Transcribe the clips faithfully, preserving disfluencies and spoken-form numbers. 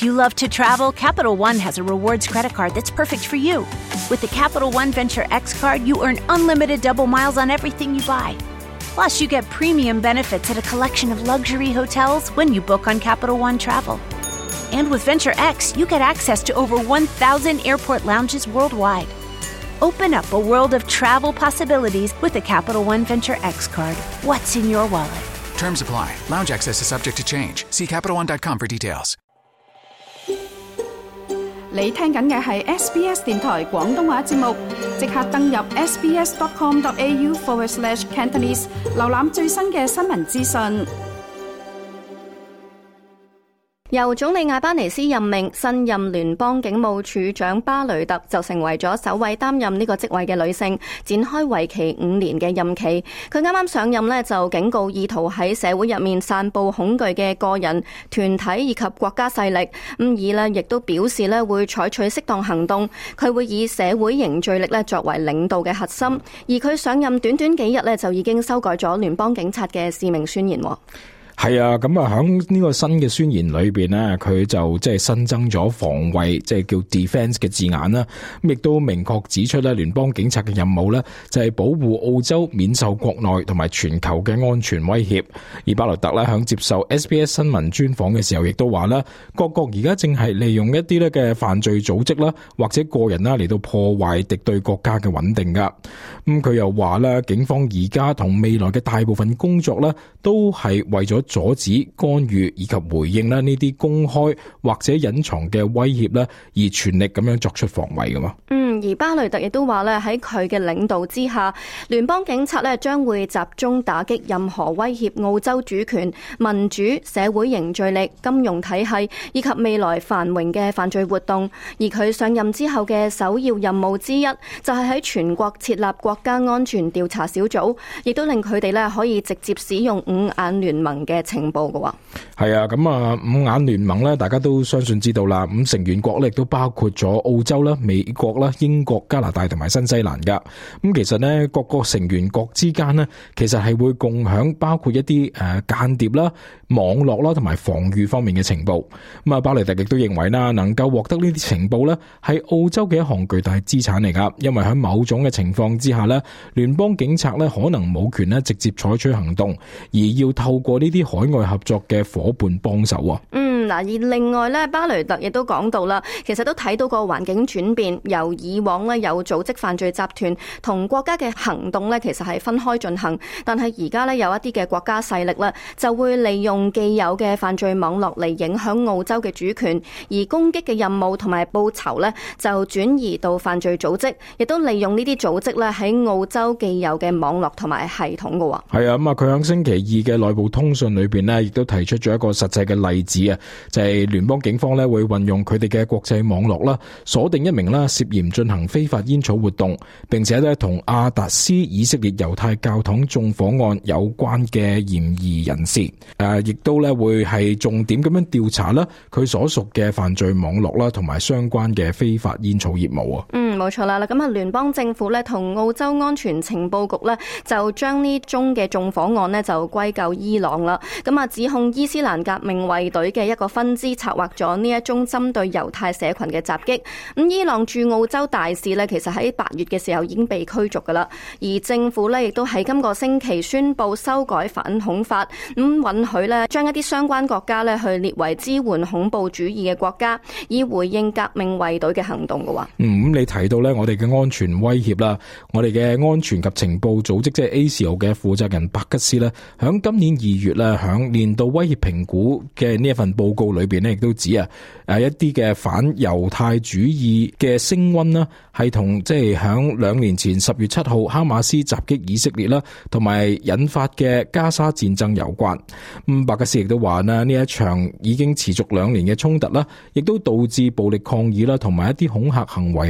you love to travel, Capital One has a rewards credit card that's perfect for you. With the Capital One Venture X card, you earn unlimited double miles on everything you buy. Plus, you get premium benefits at a collection of luxury hotels when you book on Capital One Travel. And with Venture X, you get access to over one thousand airport lounges worldwide. Open up a world of travel possibilities with the Capital One Venture X card. What's in your wallet? Terms apply. Lounge access is subject to change. See Capital One dot com for details. 你聽緊嘅係 S B S 電台廣東話節目，即刻登入 sbs.com.au forward slash Cantonese， 瀏覽最新嘅新聞資訊。 由總理艾巴尼斯任命，新任聯邦警務處長巴雷特就成為咗首位擔任呢個職位嘅女性，展開為期五年嘅任期。佢啱啱上任呢，就警告意圖喺社會入面散佈恐懼嘅個人、團體以及國家勢力。咁而呢亦都表示呢會採取適當行動，佢會以社會凝聚力呢作為領導嘅核心。而佢上任短短幾日呢，就已經修改咗聯邦警察嘅使命宣言。 係啊，咁啊喺呢個新嘅宣言裏邊呢，佢就即係新增咗防衛，即係叫 defense 嘅字眼啦。咁亦都明確指出咧，聯邦警察嘅任務呢，就係保護澳洲免受國內同埋全球嘅安全威脅。而巴雷特咧喺接受 S B S 新聞專訪嘅時候，亦都話啦，各國而家正係利用一啲咧嘅犯罪組織啦，或者個人啦嚟到破壞敵對國家嘅穩定噶。咁佢又話啦，警方而家同未來嘅大部分工作咧，都係為咗阻止干預以及回應啦呢啲公開或者隱藏嘅威脅啦，而全力咁樣作出防衛噶嘛。 嗯，而巴雷特亦都話咧，喺佢嘅領導之下，聯邦警察咧將會集中打擊任何威脅澳洲主權、民主、社會凝聚力、金融體系以及未來繁榮嘅犯罪活動。而佢上任之後嘅首要任務之一，就係喺全國設立國家安全調查小組，亦都令佢哋咧可以直接使用五眼聯盟嘅情報嘅話。 係啊，咁啊五眼聯盟咧，大家都相信知道啦。咁成員國咧亦都包括咗澳洲啦、美國啦、英國、加拿大同埋新西蘭噶。咁其實呢，各個成員國之間呢，其實係會共享包括一啲誒間諜啦、網絡啦同埋防禦方面嘅情報。咁啊，巴雷特亦都認為啦，能夠獲得呢啲情報呢，係澳洲嘅一項巨大資產嚟噶。因為喺某種嘅情況之下呢，聯邦警察呢可能冇權呢直接採取行動，而要透過呢啲海外合作嘅夥伴幫手啊。 嗯，嗱，而另外咧，巴雷特亦都講到啦，其實都睇到個環境轉變，由以往咧有組織犯罪集團同國家嘅行動咧，其實係分開進行，但係而家咧有一啲嘅國家勢力咧，就會利用既有嘅犯罪網絡嚟影響澳洲嘅主權，而攻擊嘅任務同埋報酬咧就轉移到犯罪組織，亦都利用呢啲組織咧喺澳洲既有嘅網絡同埋系統嘅喎。 係啊，咁啊，佢喺星期二嘅內部通訊裏邊呢，亦都提出咗一個實際嘅例子啊，就係聯邦警方咧會運用佢哋嘅國際網絡啦，鎖定一名啦涉嫌進行非法煙草活動，並且咧同阿達斯以色列猶太教堂縱火案有關嘅嫌疑人士，誒，亦都咧會係重點咁樣調查啦佢所屬嘅犯罪網絡啦，同埋相關嘅非法煙草業務啊。 嗯，冇錯啦。咁啊，聯邦政府咧同澳洲安全情報局咧就將呢宗嘅縱火案咧就歸咎伊朗啦。咁啊，指控伊斯蘭革命衛隊嘅一個分支策劃咗呢一宗針對猶太社群嘅襲擊。咁伊朗駐澳洲大使咧，其實喺八月嘅時候已經被驅逐噶啦。而政府咧亦都喺今個星期宣布修改反恐法，咁允許咧將一啲相關國家咧去列為支援恐怖主義嘅國家，以回應革命衛隊嘅行動嘅話。 嗯，咁你提到咧我哋嘅安全威脅啦，我哋嘅安全及情報組織即係 A C O 嘅負責人伯吉斯咧，響今年二月咧響年度威脅評估嘅呢一份報告裏邊咧，亦都指啊誒一啲嘅反猶太主義嘅升溫啦，係同即係響兩年前十月七號哈馬斯襲擊以色列啦，同埋引發嘅加沙戰爭有關。咁伯吉斯亦都話啦，呢一場已經持續兩年嘅衝突啦，亦都導致暴力抗議啦，同埋一啲恐嚇行為係常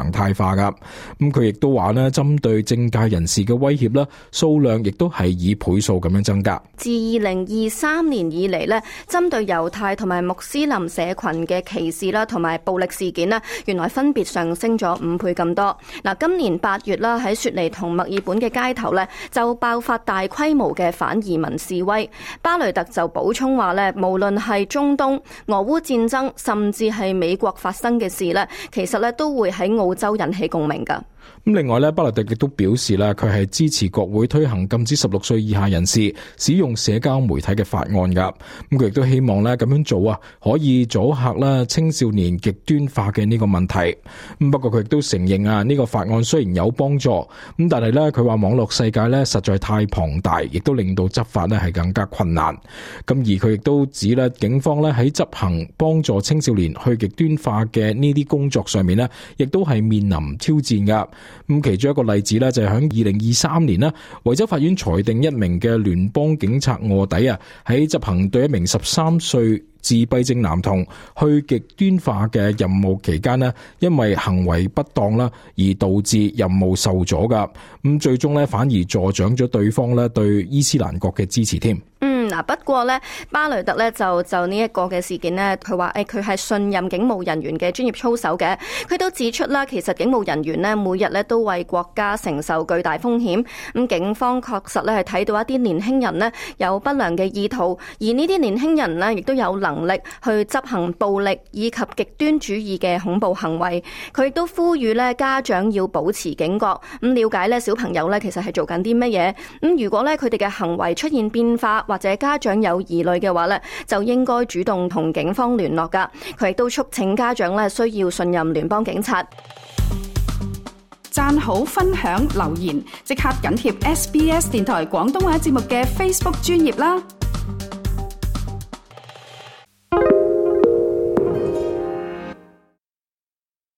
常態化噶。咁佢亦都話呢，針對政界人士嘅威脅啦，數量亦都係以倍數咁樣增加。 自二零二三年以嚟呢，針對猶太同埋穆斯林社群嘅歧視啦，同埋暴力事件呢，原來分別上升咗五倍咁多。嗱，今年八月啦，喺雪梨同墨爾本嘅街頭呢，就爆發大規模嘅反移民示威。巴雷特就補充話呢，無論係中東、俄烏戰爭，甚至係美國發生嘅事呢，其實呢都會喺澳洲引起共鳴噶。 咁另外咧，巴雷特亦都表示啦，佢係支持國會推行禁止十六歲以下人士使用社交媒體嘅法案噶。咁佢亦都希望咧咁樣做啊，可以阻嚇啦青少年極端化嘅呢個問題。咁不過佢亦都承認啊，呢個法案雖然有幫助，咁但係咧佢話網絡世界咧實在太龐大，亦都令到執法咧係更加困難。咁而佢亦都指咧，警方咧喺執行幫助青少年去極端化嘅呢啲工作上面咧，亦都係面臨挑戰噶。咁其中一個例子咧，就係喺二零二三年啦，維州法院裁定一名嘅聯邦警察臥底啊，喺執行對一名十三歲自閉症男童去極端化嘅任務期間呢，因為行為不當啦，而導致任務受阻噶。咁最終咧，反而助長咗對方咧對伊斯蘭國嘅支持添。 嗯，嗱，不過咧，巴雷特咧就就呢一個嘅事件呢，佢話誒佢係信任警務人員嘅專業操守嘅。佢都指出啦，其實警務人員呢，每日咧都為國家承受巨大風險。咁警方確實咧係睇到一啲年輕人呢有不良嘅意圖，而呢啲年輕人呢亦都有能力去執行暴力以及極端主義嘅恐怖行為。佢亦都呼籲咧家長要保持警覺，咁了解咧小朋友咧其實係做緊啲乜嘢。咁如果咧佢哋嘅行為出現變化，或者家長有疑慮嘅話咧，就應該主動同警方聯絡噶。佢亦都促請家長咧需要信任聯邦警察。 讚好、分享、留言，即刻緊貼 S B S 電台廣東話節目嘅 Facebook 專頁啦！